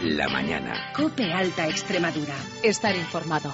la mañana. COPE Alta Extremadura. Estar informado.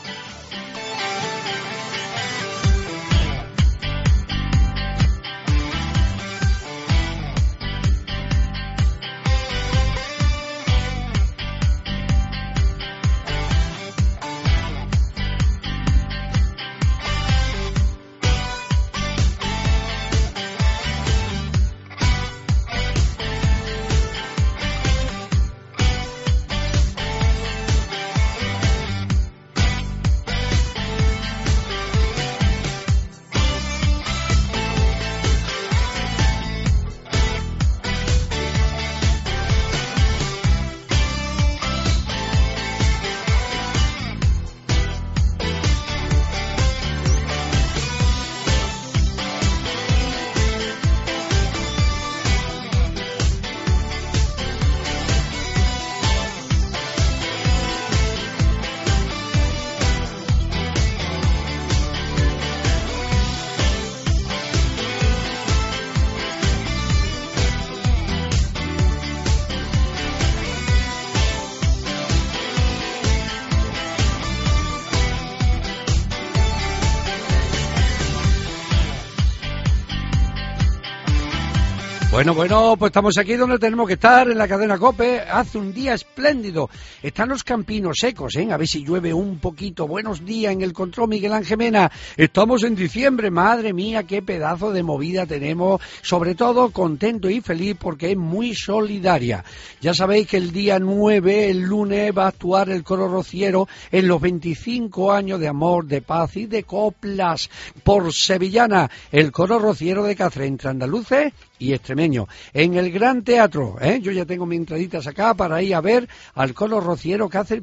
Bueno, pues estamos aquí donde tenemos que estar, en la cadena COPE. Hace un día espléndido. Están los campinos secos, ¿eh? A ver si llueve un poquito. Buenos días en el control, Miguel Ángel Mena. Estamos en diciembre, madre mía, qué pedazo de movida tenemos. Sobre todo contento y feliz porque es muy solidaria. Ya sabéis que el día 9, el lunes, va a actuar el coro rociero en los 25 años de amor, de paz y de coplas por Sevillana. El coro rociero de Cáceres, entre andaluces y extremeño, en el Gran Teatro, yo ya tengo mis entraditas acá para ir a ver al coro rociero que hace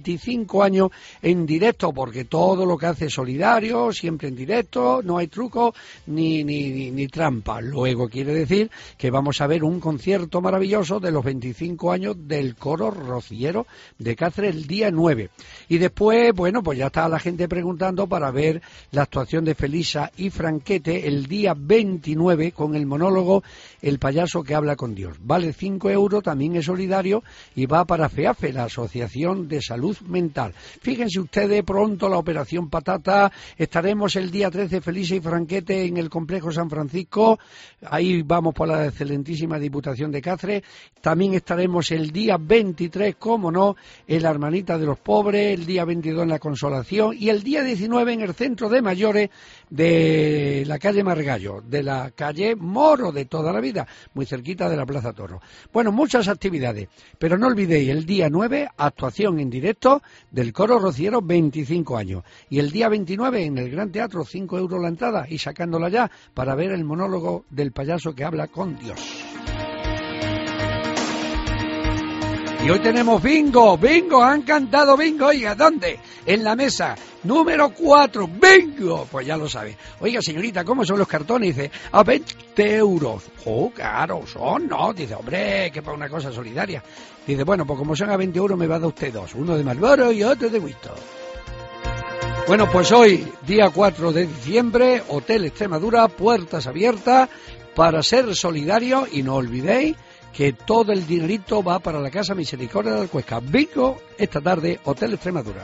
25 años en directo, porque todo lo que hace es solidario, siempre en directo, no hay truco ni trampa. Luego quiere decir que vamos a ver un concierto maravilloso de los 25 años del coro rociero de Cáceres el día 9. Y después, bueno, pues ya está la gente preguntando para ver la actuación de Felisa y Franquete el día 29 con el monólogo El payaso que habla con Dios. Vale 5 euros, también es solidario y va para FEAFE, la Asociación de Salud Mental. Fíjense ustedes, pronto la Operación Patata. Estaremos el día 13, Felisa y Franquete, en el Complejo San Francisco. Ahí vamos por la excelentísima Diputación de Cáceres. También estaremos el día 23, cómo no, en la Hermanita de los Pobres, el día 22 en la Consolación y el día 19 en el Centro de Mayores de la calle Margallo, de la calle Moro de toda la vida, muy cerquita de la Plaza Toro. Bueno, muchas actividades, pero no olvidéis, el día 9, actuación en directo del coro rociero, 25 años. Y el día 29, en el Gran Teatro, 5 euros la entrada, y sacándola ya para ver el monólogo del payaso que habla con Dios. Y hoy tenemos bingo, han cantado bingo, oiga, ¿dónde? En la mesa, número 4, bingo, pues ya lo sabe. Oiga, señorita, ¿cómo son los cartones? Dice, a 20 euros. Oh, caros son, ¿no? Dice, hombre, que para una cosa solidaria. Dice, bueno, pues como son a 20 euros me va a dar usted dos, uno de Marlboro y otro de Winston. Bueno, pues hoy, día 4 de diciembre, Hotel Extremadura, puertas abiertas para ser solidario y no olvidéis que todo el dinerito va para la Casa Misericordia de Alcuesca. Bingo esta tarde, Hotel Extremadura.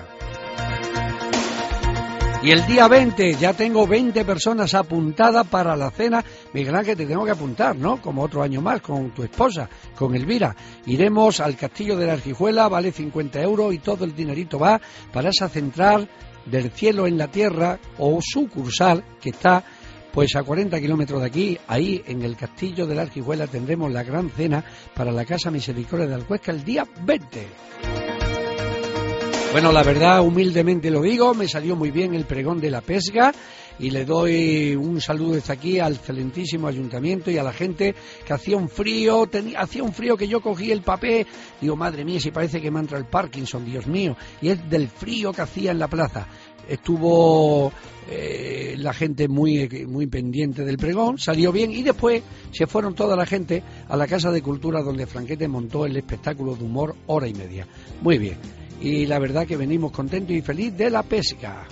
Y el día 20, ya tengo 20 personas apuntadas para la cena. Miguel Ángel, te tengo que apuntar, ¿no? Como otro año más, con tu esposa, con Elvira. Iremos al Castillo de la Argijuela, vale 50 euros y todo el dinerito va para esa central del cielo en la tierra o sucursal que está pues a 40 kilómetros de aquí. Ahí en el Castillo de la Argijuela tendremos la gran cena para la Casa Misericordia de Alcuesca el día 20. Bueno, la verdad, humildemente lo digo, me salió muy bien el pregón de la pesca y le doy un saludo desde aquí al excelentísimo ayuntamiento y a la gente que hacía un frío que yo cogí el papel, digo, madre mía, si parece que me entra el Parkinson, Dios mío, y es del frío que hacía en la plaza. Estuvo la gente muy pendiente del pregón, salió bien y después se fueron toda la gente a la Casa de Cultura donde Franquete montó el espectáculo de humor hora y media. Muy bien. Y la verdad que venimos contentos y felices de la pesca.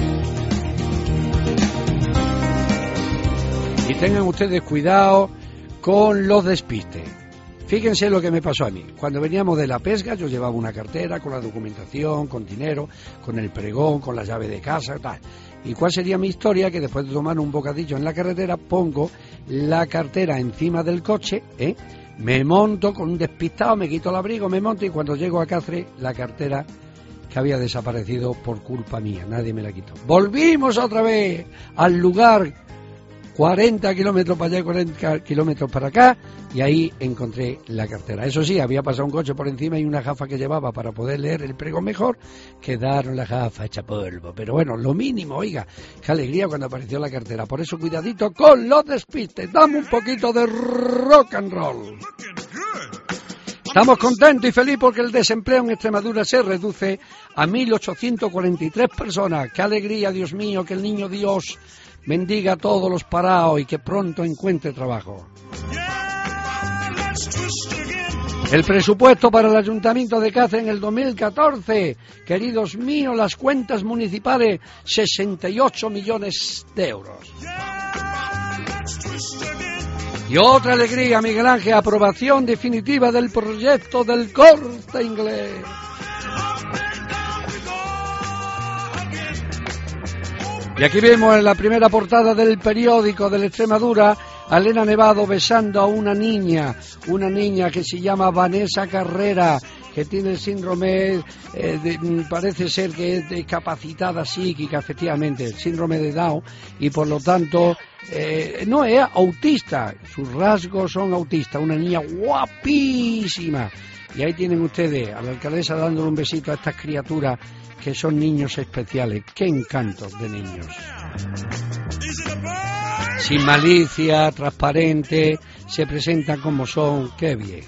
Y tengan ustedes cuidado con los despistes. Fíjense lo que me pasó a mí. Cuando veníamos de la pesca, yo llevaba una cartera con la documentación, con dinero, con el pregón, con la llave de casa, tal. ¿Y cuál sería mi historia? Que después de tomar un bocadillo en la carretera, pongo la cartera encima del coche, me monto con un despistado, me quito el abrigo, me monto, y cuando llego a Cáceres, la cartera que había desaparecido por culpa mía, nadie me la quitó. Volvimos otra vez al lugar, 40 kilómetros para allá, 40 kilómetros para acá, y ahí encontré la cartera. Eso sí, había pasado un coche por encima y una gafa que llevaba para poder leer el pregón mejor, quedaron las gafas hecha polvo. Pero bueno, lo mínimo, oiga, qué alegría cuando apareció la cartera. Por eso cuidadito con los despistes, dame un poquito de rock and roll. Estamos contentos y felices porque el desempleo en Extremadura se reduce a 1.843 personas. ¡Qué alegría, Dios mío! Que el niño Dios bendiga a todos los parados y que pronto encuentre trabajo. El presupuesto para el Ayuntamiento de Cáceres en el 2014, queridos míos, las cuentas municipales, 68 millones de euros. Y otra alegría, Miguel Ángel, aprobación definitiva del proyecto del Corte Inglés. Y aquí vemos en la primera portada del periódico de la Extremadura a Elena Nevado besando a una niña que se llama Vanessa Carrera, que tiene el síndrome, parece ser que es discapacitada psíquica, efectivamente, el síndrome de Down, y por lo tanto no es autista, sus rasgos son autistas, una niña guapísima. Y ahí tienen ustedes a la alcaldesa dándole un besito a estas criaturas que son niños especiales. ¡Qué encantos de niños! Sin malicia, transparente, se presentan como son. ¡Qué bien!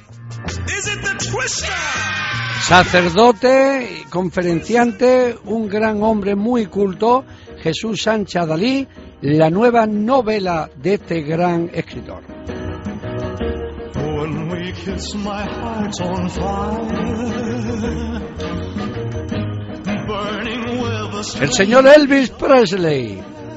Sacerdote, conferenciante, un gran hombre muy culto, Jesús Sánchez Adalí, la nueva novela de este gran escritor. When we kiss, my heart's on fire, burning with the el señor Elvis Presley.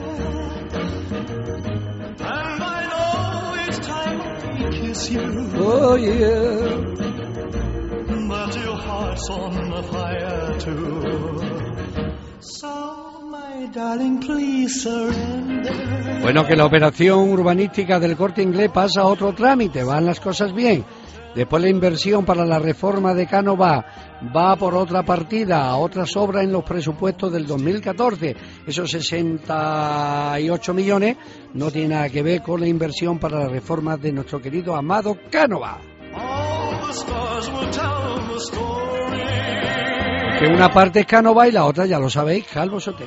And I know it's time to kiss you. Oh yeah. But your heart's on fire too. So my darling, please surrender. Bueno, que la operación urbanística del Corte Inglés pasa a otro trámite, van las cosas bien. Después la inversión para la reforma de Cánovas va por otra partida, a otras obras en los presupuestos del 2014. Esos 68 millones no tienen nada que ver con la inversión para la reforma de nuestro querido amado Cánovas. Que una parte es Cánovas y la otra, ya lo sabéis, Calvo Sotelo.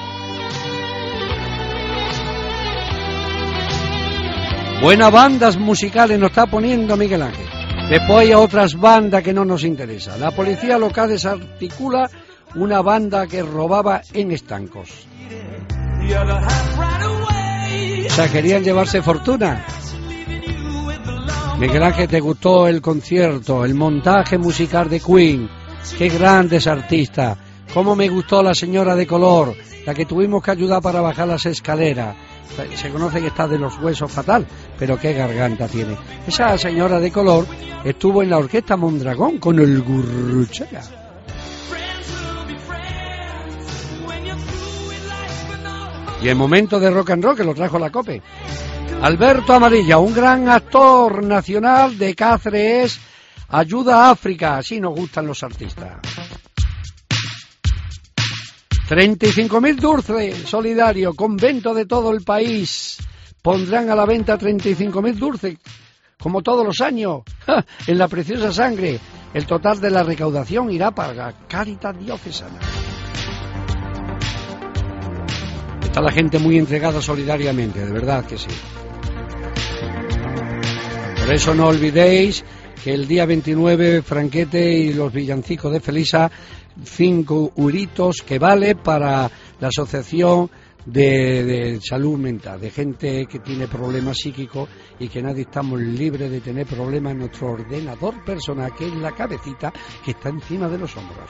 Buenas bandas musicales nos está poniendo Miguel Ángel. Después hay otras bandas que no nos interesan. La policía local desarticula una banda que robaba en estancos. O sea, querían llevarse fortuna. Miguel Ángel, ¿te gustó el concierto, el montaje musical de Queen? ¡Qué grandes artistas! ¿Cómo me gustó la señora de color, la que tuvimos que ayudar para bajar las escaleras? Se conoce que está de los huesos fatal, pero qué garganta tiene. Esa señora de color estuvo en la orquesta Mondragón con el Gurruchaga. Y el momento de rock and roll que lo trajo la COPE. Alberto Amarilla, un gran actor nacional de Cáceres, ayuda a África, así nos gustan los artistas. 35.000 dulces solidario, convento de todo el país. Pondrán a la venta 35.000 dulces, como todos los años, en la preciosa sangre. El total de la recaudación irá para Cáritas Diocesana. Está la gente muy entregada solidariamente, de verdad que sí. Por eso no olvidéis que el día 29 Franquete y los villancicos de Felisa, 5 euritos que vale para la asociación de salud mental, de gente que tiene problemas psíquicos y que nadie estamos libres de tener problemas en nuestro ordenador personal, que es la cabecita que está encima de los hombros.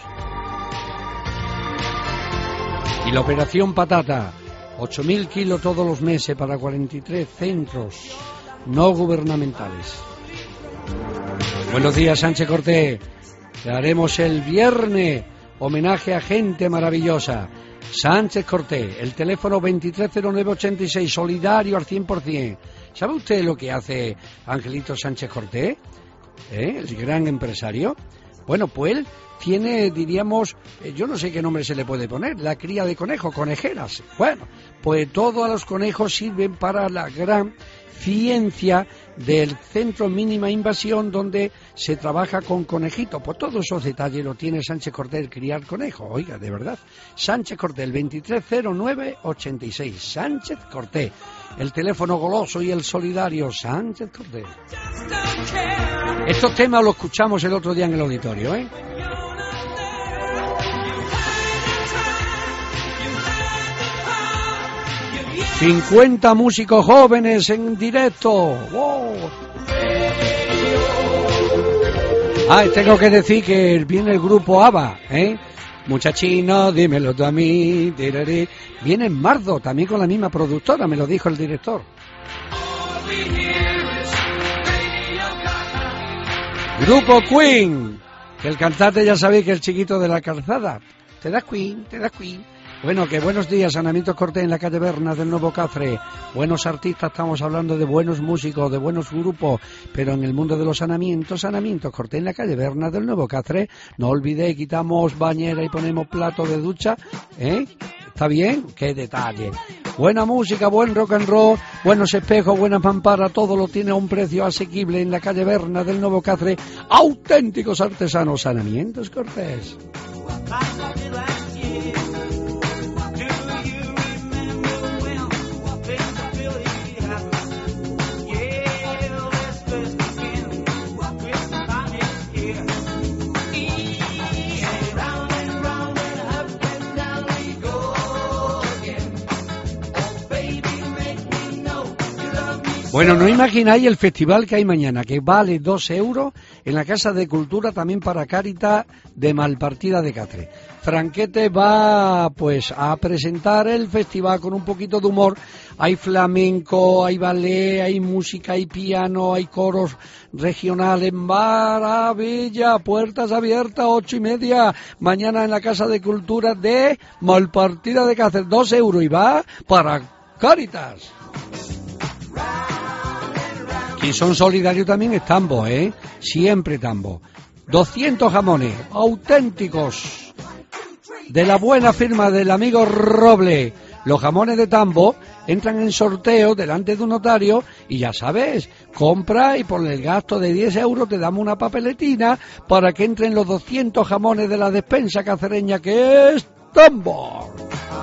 Y la operación patata, 8.000 kilos todos los meses para 43 centros no gubernamentales. Buenos días, Sánchez Cortés. Le haremos el viernes homenaje a gente maravillosa. Sánchez Cortés, el teléfono 230986, solidario al 100%. ¿Sabe usted lo que hace Angelito Sánchez Cortés? El gran empresario. Bueno, pues él tiene, diríamos, yo no sé qué nombre se le puede poner, la cría de conejos, conejeras. Bueno, pues todos los conejos sirven para la gran ciencia del Centro Mínima Invasión, donde se trabaja con conejitos. Pues todos esos detalles lo tiene Sánchez Cortés, criar conejos. Oiga, de verdad. Sánchez Cortés, el 230986. Sánchez Cortés, el teléfono goloso y el solidario. Sánchez Cortés. Estos temas los escuchamos el otro día en el auditorio, 50 músicos jóvenes en directo. ¡Wow! Tengo que decir que viene el grupo ABBA, Muchachino, dímelo tú a mí. Viene Mardo, también con la misma productora, me lo dijo el director. Grupo Queen, que el cantante ya sabéis que es el chiquito de la calzada. Te das Queen. Bueno, que buenos días, Sanamientos Cortés en la calle Berna del Nuevo Cáceres. Buenos artistas, estamos hablando de buenos músicos, de buenos grupos, pero en el mundo de los Sanamientos Cortés en la calle Berna del Nuevo Cáceres. No olvidéis, quitamos bañera y ponemos plato de ducha, ¿Está bien? ¡Qué detalle! Buena música, buen rock and roll, buenos espejos, buenas mamparas, todo lo tiene a un precio asequible en la calle Berna del Nuevo Cáceres. Auténticos artesanos, Sanamientos Cortés. Bueno, no imagináis el festival que hay mañana, que vale 2 euros en la Casa de Cultura, también para Cáritas de Malpartida de Cáceres. Franquete va pues a presentar el festival con un poquito de humor. Hay flamenco, hay ballet, hay música, hay piano, hay coros regionales. Maravilla, puertas abiertas, 8:30. Mañana en la Casa de Cultura de Malpartida de Cáceres, 2 euros y va para Cáritas. Y son solidarios también es Tambo, siempre Tambo. 200 jamones auténticos de la buena firma del amigo Roble. Los jamones de Tambo entran en sorteo delante de un notario y ya sabes, compra y por el gasto de 10 euros te damos una papeletina para que entren los 200 jamones de la despensa cacereña que es Tambo.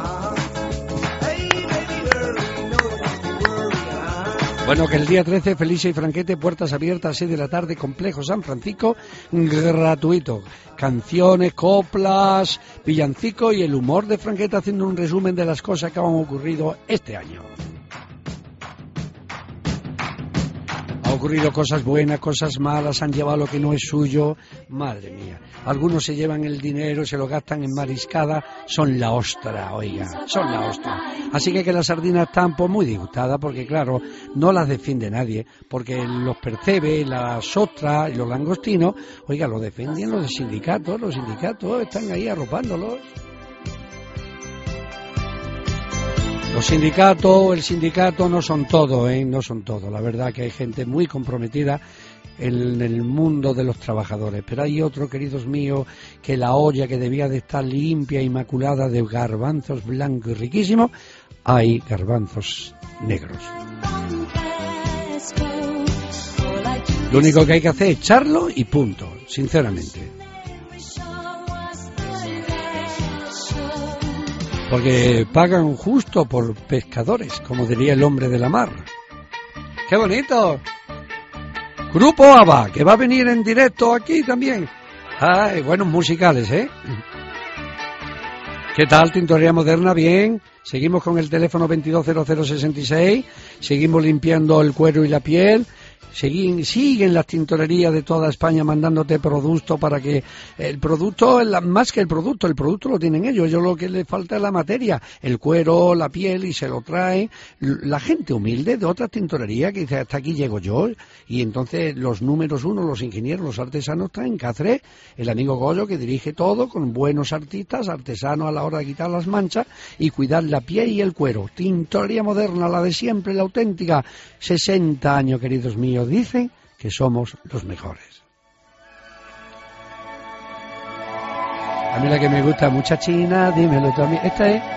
Bueno, que el día 13, Felicia y Franquete, puertas abiertas, 6 de la tarde, Complejo San Francisco, gratuito. Canciones, coplas, villancicos y el humor de Franquete haciendo un resumen de las cosas que han ocurrido este año. Ha ocurrido cosas buenas, cosas malas, han llevado lo que no es suyo. Madre mía. Algunos se llevan el dinero, se lo gastan en mariscada, son la ostra, oiga, son la ostra. Así que las sardinas están pues muy disgustadas porque claro, no las defiende nadie, porque los percebes, las ostras y los langostinos, oiga, lo defienden los sindicatos están ahí arropándolos. Los sindicatos, el sindicato no son todo, no son todo. La verdad que hay gente muy comprometida en el mundo de los trabajadores. Pero hay otro, queridos míos, que la olla que debía de estar limpia, inmaculada de garbanzos blancos y riquísimos, hay garbanzos negros. Lo único que hay que hacer es echarlo y punto, sinceramente. Porque pagan justo por pescadores, como diría el hombre de la mar. ¡Qué bonito! Grupo ABBA, que va a venir en directo aquí también. ¡Ay, buenos musicales, ¿Qué tal, Tintorería Moderna? Bien. Seguimos con el teléfono 220066. Seguimos limpiando el cuero y la piel. siguen las tintorerías de toda España mandándote producto para que el producto, más que el producto lo tienen ellos lo que les falta es la materia, el cuero, la piel, y se lo trae la gente humilde de otras tintorerías que dice, hasta aquí llego yo, y entonces los números uno, los ingenieros, los artesanos traen en Cáceres el amigo Goyo, que dirige todo con buenos artistas, artesanos a la hora de quitar las manchas y cuidar la piel y el cuero. Tintorería moderna, la de siempre, la auténtica. 60 años, queridos míos, dicen que somos los mejores. A mí la que me gusta, muchachina, dímelo tú a mí. Esta es...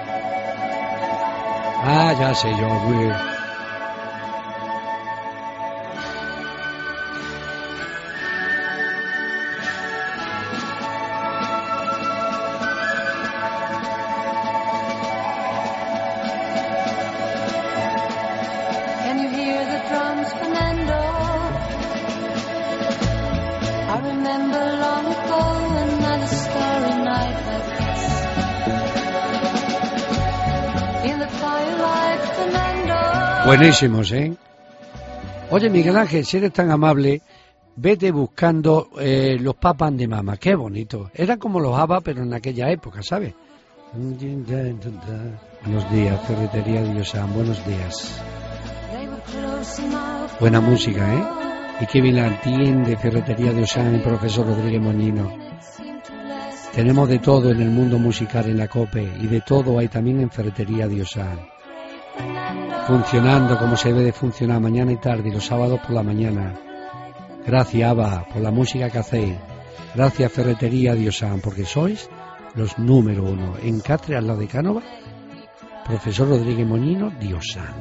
Ah, ya sé yo, güey. Buenísimos, ¿eh? Oye, Miguel Ángel, si eres tan amable, vete buscando los papas de mama. Qué bonito. Eran como los ABBA, pero en aquella época, ¿sabes? Buenos días, Ferretería de Diosán, buenos días. Buena música, ¿eh? Y qué bien la entiende Ferretería de Diosán, el profesor Rodríguez Moñino. Tenemos de todo en el mundo musical en la COPE, y de todo hay también en Ferretería de Diosán. Funcionando como se debe de funcionar mañana y tarde y los sábados por la mañana. Gracias, Aba, por la música que hacéis. Gracias, Ferretería Diosán, porque sois los número uno. En Cáceres, al lado de Cánova, profesor Rodríguez Moñino, Diosán.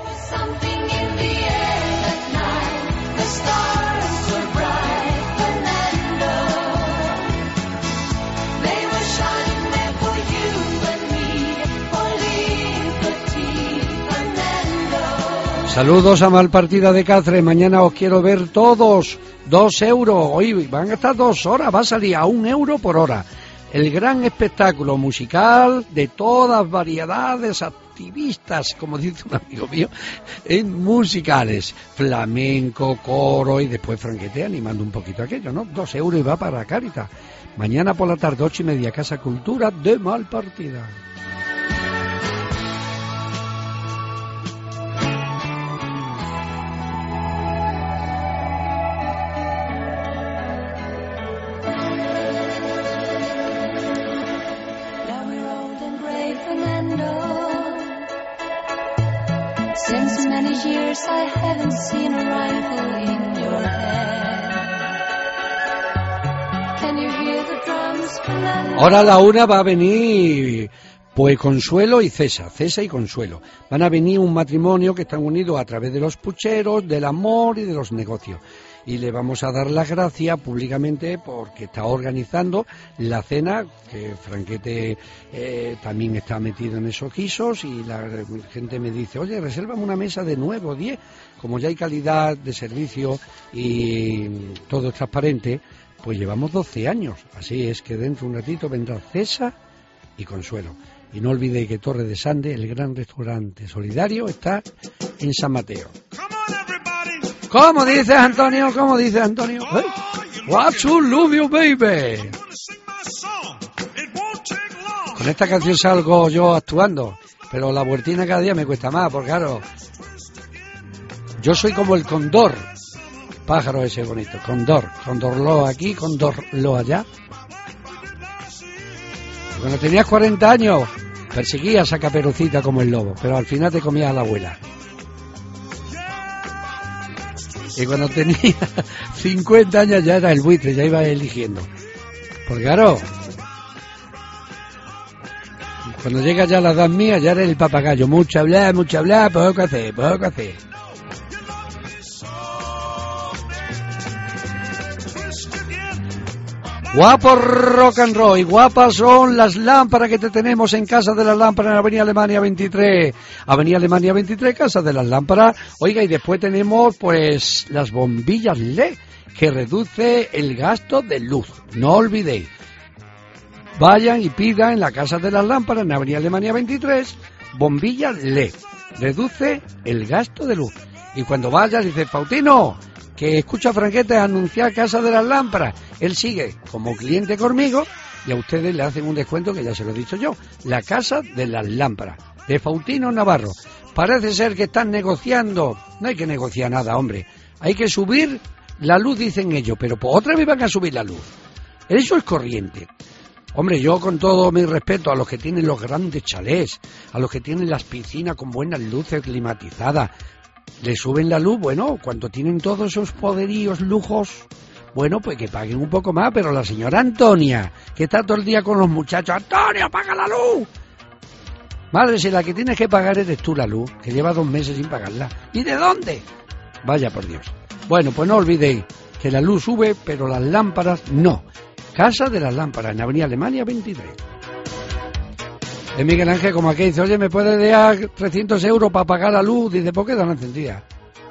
Saludos a Malpartida de Cáceres, mañana os quiero ver todos, 2 euros, hoy van a estar 2 horas, va a salir a 1 euro por hora. El gran espectáculo musical de todas variedades, activistas, como dice un amigo mío, en musicales, flamenco, coro y después Franquete animando un poquito aquello, ¿no? 2 euros y va para Cáritas. Mañana por la tarde, 8:30, Casa Cultura de Malpartida. Ahora a la una va a venir pues Consuelo y César y Consuelo. Van a venir un matrimonio que están unidos a través de los pucheros, del amor y de los negocios. Y le vamos a dar las gracias públicamente porque está organizando la cena, que Franquete también está metido en esos guisos, y la gente me dice, oye, resérvame una mesa de 9 o 10, como ya hay calidad de servicio y todo es transparente, pues llevamos 12 años. Así es que dentro de un ratito vendrá César y Consuelo. Y no olvidéis que Torre de Sande, el gran restaurante solidario, está en San Mateo. ¿Cómo dices, Antonio? ¿Cómo dices, Antonio? ¿Eh? What you love you, baby. Con esta canción salgo yo actuando, pero la vueltina cada día me cuesta más, porque claro, yo soy como el cóndor, pájaro ese bonito, condorlo aquí, condorlo allá. Cuando tenías 40 años, perseguías a Caperucita como el lobo, pero al final te comías a la abuela. Y cuando tenía 50 años ya era el buitre, ya iba eligiendo. Porque claro, cuando llega ya la edad mía, ya era el papagayo. Mucho hablar, poco hacer. Guapo rock and roll, y guapas son las lámparas que te tenemos en Casa de las Lámparas en Avenida Alemania 23. Avenida Alemania 23, Casa de las Lámparas. Oiga, y después tenemos pues las bombillas LED, que reduce el gasto de luz. No olvidéis. Vayan y pidan en la Casa de las Lámparas en Avenida Alemania 23, bombillas LED. Reduce el gasto de luz. Y cuando vaya dice, Faustino, que escucha a Franquete anunciar Casa de las Lámparas. Él sigue como cliente conmigo y a ustedes le hacen un descuento que ya se lo he dicho yo. La Casa de las Lámparas, de Faustino Navarro. Parece ser que están negociando. No hay que negociar nada, hombre. Hay que subir la luz, dicen ellos, pero pues otra vez van a subir la luz. Eso es corriente. Hombre, yo con todo mi respeto a los que tienen los grandes chalés, a los que tienen las piscinas con buenas luces climatizadas, le suben la luz, bueno, cuando tienen todos esos poderíos, lujos, bueno, pues que paguen un poco más, pero la señora Antonia, que está todo el día con los muchachos, ¡Antonio, paga la luz! Madre, si la que tienes que pagar eres tú la luz, que lleva 2 meses sin pagarla. ¿Y de dónde? Vaya por Dios. Bueno, pues no olvidéis que la luz sube, pero las lámparas no. Casa de las Lámparas, en Avenida Alemania 23. Es Miguel Ángel como aquí dice, oye, ¿me puedes dar 300 euros para pagar la luz? Dice, ¿por qué dan encendida?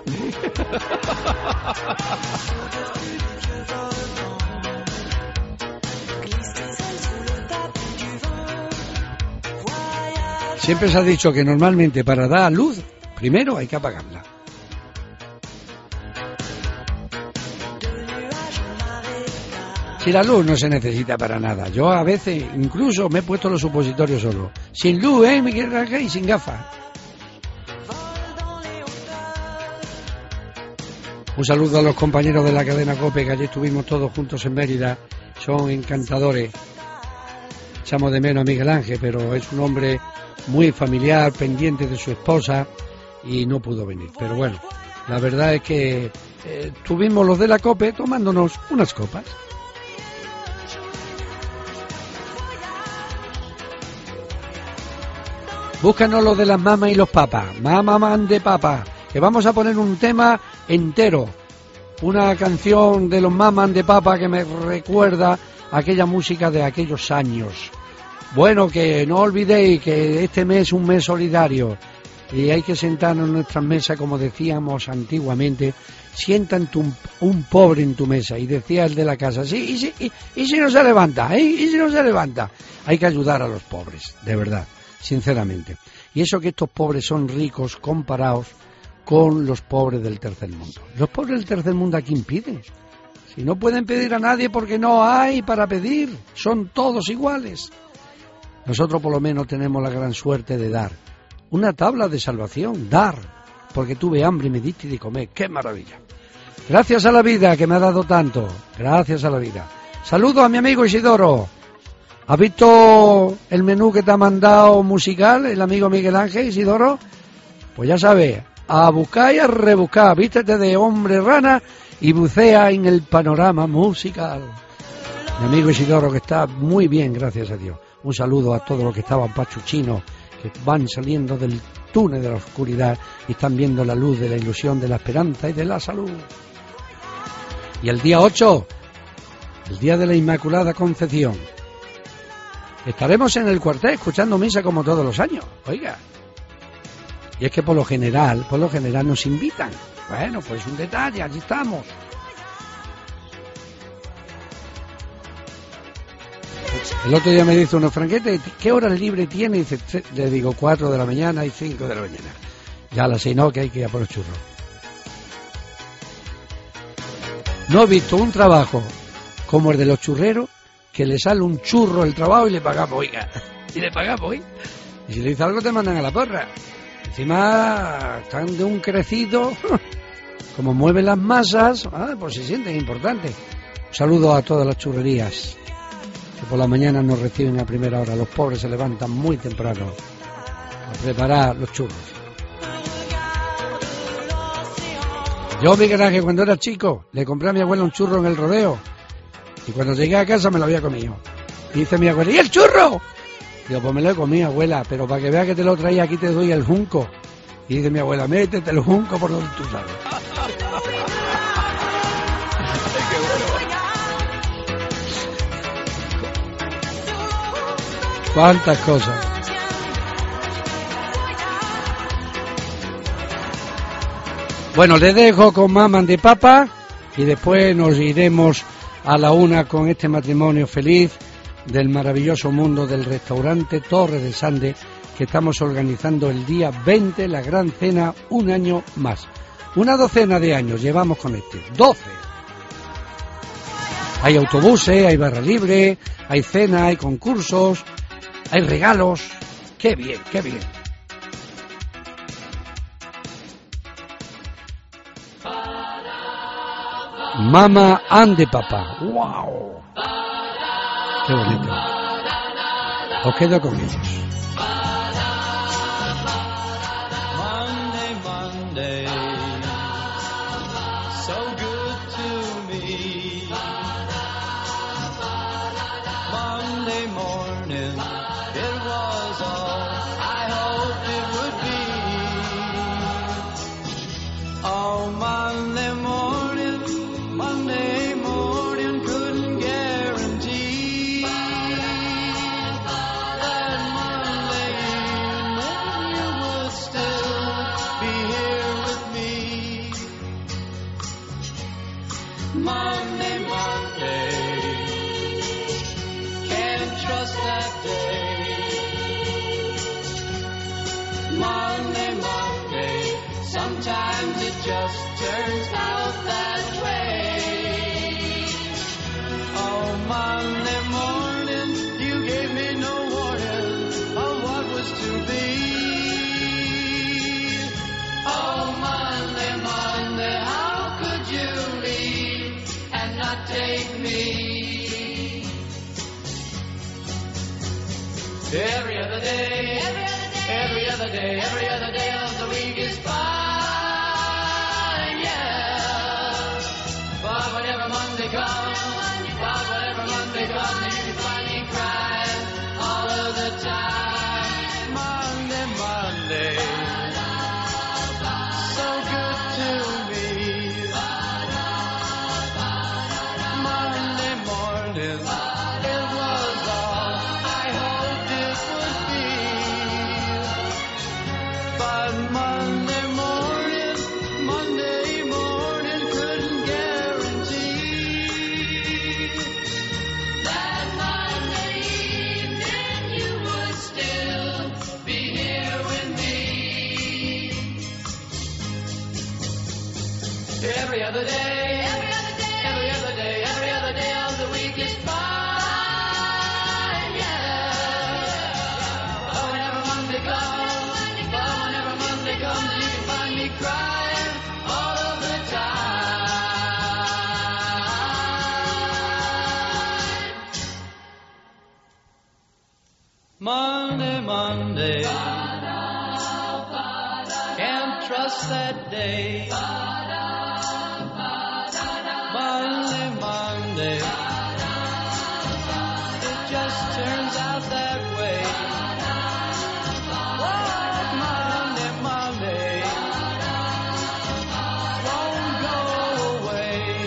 Siempre se ha dicho que normalmente para dar luz, primero hay que apagarla. Si la luz no se necesita para nada. Yo a veces incluso me he puesto los supositorios solo. Sin luz, Miguel Ángel, y sin gafas. Un saludo a los compañeros de la cadena COPE, que ayer estuvimos todos juntos en Mérida. Son encantadores. Echamos de menos a Miguel Ángel, pero es un hombre muy familiar, pendiente de su esposa, y no pudo venir. Pero bueno, la verdad es que estuvimos los de la COPE tomándonos unas copas. Búscanos los de las mamas y los papas. Mamá de papa. Que vamos a poner un tema entero. Una canción de los mamás de papa que me recuerda aquella música de aquellos años. Bueno, que no olvidéis que este mes es un mes solidario. Y hay que sentarnos en nuestras mesas, como decíamos antiguamente. Siéntate un pobre en tu mesa. Y decía el de la casa, sí, y si no se levanta, y si no se levanta. Hay que ayudar a los pobres, de verdad. Sinceramente. Y eso que estos pobres son ricos comparados con los pobres del tercer mundo. Los pobres del tercer mundo, ¿a quién piden? Si no pueden pedir a nadie porque no hay para pedir, son todos iguales. Nosotros por lo menos tenemos la gran suerte de dar. Una tabla de salvación, dar, porque tuve hambre y me diste de comer. ¡Qué maravilla! Gracias a la vida que me ha dado tanto, gracias a la vida. Saludos a mi amigo Isidoro. ¿Has visto el menú que te ha mandado musical el amigo Miguel Ángel, Isidoro? Pues ya sabes, a buscar y a rebuscar, vístete de hombre rana y bucea en el panorama musical. Mi amigo Isidoro, que está muy bien, gracias a Dios. Un saludo a todos los que estaban pachuchinos, que van saliendo del túnel de la oscuridad y están viendo la luz de la ilusión, de la esperanza y de la salud. Y el día 8, el día de la Inmaculada Concepción, estaremos en el cuartel escuchando misa como todos los años, oiga. Y es que por lo general nos invitan. Bueno, pues un detalle, allí estamos. El otro día me dice uno, Franquete, ¿qué horas libre tiene? Y dice, le digo 4 de la mañana y 5 de la mañana. Ya a las 6 no, que hay que ir a por los churros. No he visto un trabajo como el de los churreros, que le sale un churro el trabajo y le pagamos, oiga. Y le pagamos, oiga. Y si le dice algo te mandan a la porra. Encima están de un crecido, como mueven las masas, pues se sienten importantes. Un saludo a todas las churrerías, que por la mañana nos reciben a primera hora. Los pobres se levantan muy temprano a preparar los churros. Yo, Miguel Ángel, cuando era chico, le compré a mi abuela un churro en el rodeo. Y cuando llegué a casa me lo había comido. Y dice mi abuela, ¿y el churro? Digo, pues me lo he comido, abuela, pero para que vea que te lo traía aquí te doy el junco. Y dice mi abuela, métete el junco por donde tú sabes. Cuántas cosas. Bueno, les dejo con Mamá de Papa y después nos iremos a la 1 con este matrimonio feliz del maravilloso mundo del restaurante Torre de Sande, que estamos organizando el día 20, la gran cena, un año más. Una docena de años llevamos con este. 12. Hay autobuses, hay barra libre, hay cena, hay concursos, hay regalos. ¡Qué bien, qué bien! Mama and the Papa. ¡Wow! ¡Qué bonito! Os quedo con ellos. Monday, Monday, so good to me. Monday morning, it was all I hoped it would be. Oh, Monday morning, Monday morning, couldn't guarantee that Monday evening you would still be here with me. Monday, Monday, can't trust that day. Monday, Monday, sometimes it just turns out that way. Oh, Monday morning, you gave me no warning of what was to be. Oh, Monday, Monday, how could you leave and not take me? Every other day, every other day, every other day of the week is fine, yeah. But whenever Monday comes, you can find me crying all of the time. Monday, Monday, so good to me. Monday morning, it was all I hoped it would be. But Monday morning couldn't guarantee that Monday evening you would still be here with me. Every other day, every other day of the week is fine, yeah. But whenever Monday comes, you can find me crying all of the time. Monday, can't trust that day. Monday, it just turns out that way. Oh, Monday, won't go away.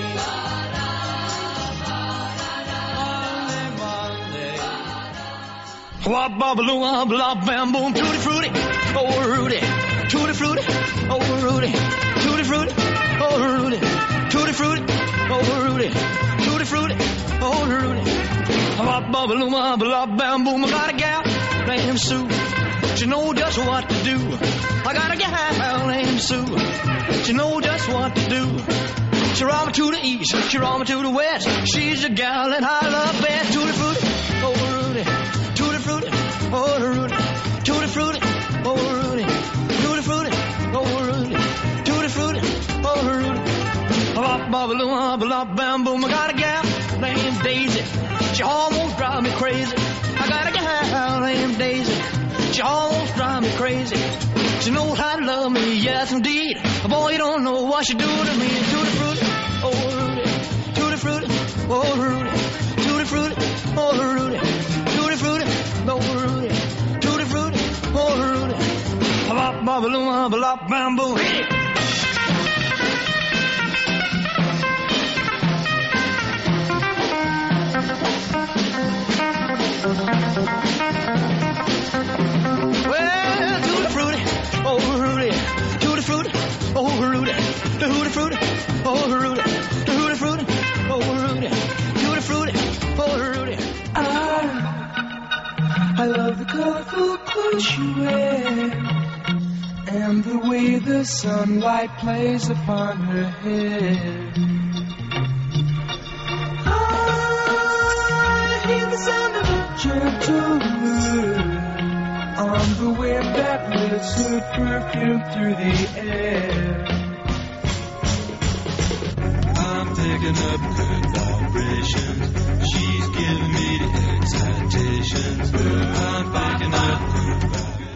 Monday. Wop bobbaloo, wop blop bam boom, tutti frutti, oh Rudy, tutti frutti, oh Rudy, tutti frutti, oh Rudy, tutti frutti, oh Rudy, tutti frutti, oh Rudy. Wop bobbaloo, wop blop bam boom, I got a gal named Sue, she know just what to do. I got a gal named Sue, she know just what to do. She roll me to the east, she roll me to the west. She's a gal that I love best. Tutti frutti, oh Rudy, tutti frutti, oh Rudy, tutti frutti, oh Rudy, tutti frutti, oh Rudy, tutti frutti, oh Rudy. Bop bobbaloo, bop bam boom. I got a gal named Daisy, she almost drive me crazy. I got a gal named Daisy, she almost drive me crazy. She knows how to love me, yes indeed. Boy, you don't know what she do to me. Tutti frutti, oh Rudy, tutti frutti, oh Rudy, tutti frutti, oh Rudy, tutti frutti, oh Rudy, tutti frutti, oh Rudy. Bop bobbaloo, bop bam boom. Hit it. Well, tutti frutti, oh Rudy, tutti frutti, oh Rudy, tutti frutti, oh Rudy, tutti frutti, oh Rudy, tutti frutti, oh Rudy. I love the colorful clothes you wear, and the way the sunlight plays upon her head. I hear the sound of a gentle wind on the wind that lifts her perfume through the air. I'm picking up good vibrations. She's giving me the excitations. I'm picking up good vibrations.